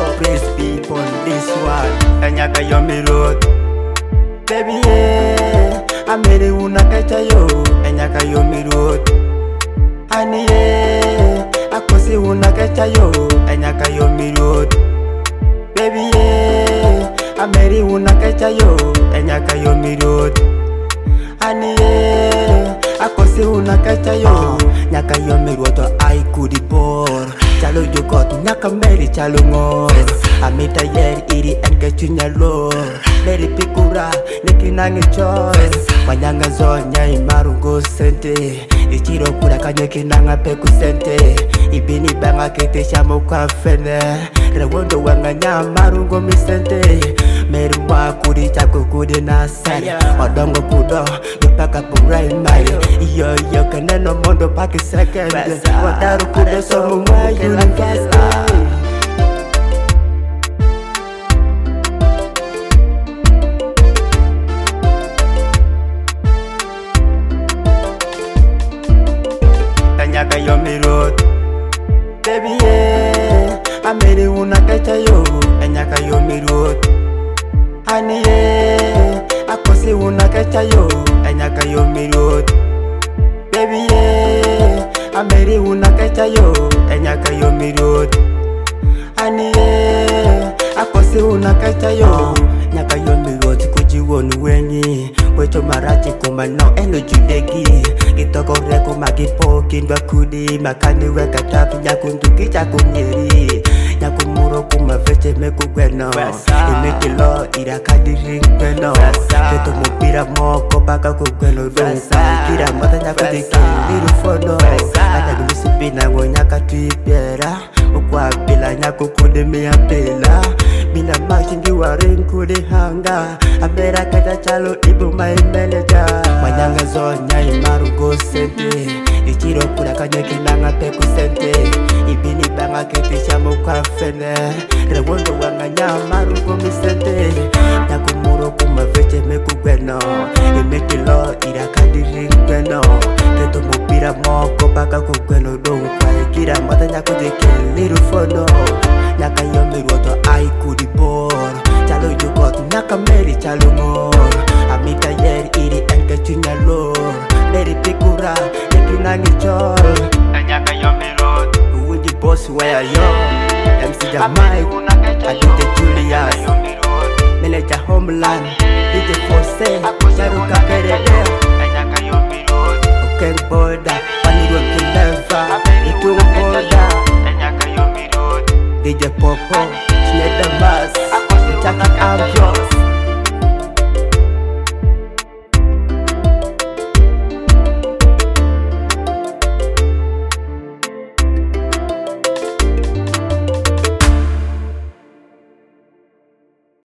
praise be on this one. Anyaka yo me road. Baby yeah, I made it una kacha yo. Anyaka yo me road. Ani yeah, akosi una kacha yo. Anyaka yo me road. Baby yeah, I made it una kacha yo. Anyaka yo me road. Ani yeah, akosi una kacha yo. Nyaka yo me road to I could por. Chalo yo got nyaka meri chalo ngor. Amita yer iri enke chunya lo. Meri pikura nekinangi choice. Wanyanga zonya imarungo sente. Ichiro kura kanye kinanga peku sente. Ibini banga kete shamo kwa fene. Rewondo wanga nyamarungo misente. Meri mwa kuri chako kudi nasari. Odongo kudo nipaka purai mari. Iyo kaneno mondo paki second. Wadaru kudo somu mwa university. Anyaka yo me road. Baby yeah, I made it una kacha yo. Anyaka yo me road. Ani yeah, akosi una kacha yo. Anyaka yo me road. Baby yeah, I made it una kacha yo. Anyaka yo me road. Ani yeah, akosi una kacha yo. Nyaka yo me road kujiwonu wenyi. Weto marachi kuma no eno judegi. Kitoko reko magipo kindwa kudi. Makani weka tapu nyakunduki chakunyeri. Nyakumuro kuma veche meku gweno. Imeki lo irakadiri gweno. Keto mupira moko paka kugweno donka. Kira mata nyakudiki liru fono. Ata gulusipi na ngonyaka tuipiera. Ukwa bila nyakukude miya pila. Mina machingi waring kudi hanga. Abera kata chalo ibu my manager. Manyanga zonya imarugo sente. Ichiro kura kanye kinanga peku sente. Ibini banga kete shamo kwa fene. Rewondo wanga nyamarugo misente. Nakumuro kuma veche meku gweno. Imeki lo irakadiri gweno. Keto mupira moko paka kugweno donka. Ikira mata nyakudeke liru fono. Nyaka yo me roto I could bore. Chalo yo got nyaka meri chalo ngor. Amita yer iri enke chunya lor. Meri pikura nekinangi chol. Nyaka yo me road. Who the boss where yo? MC Jamai, Adite Julius, Manager Homeland, DJ Forse, Sharuka Perere.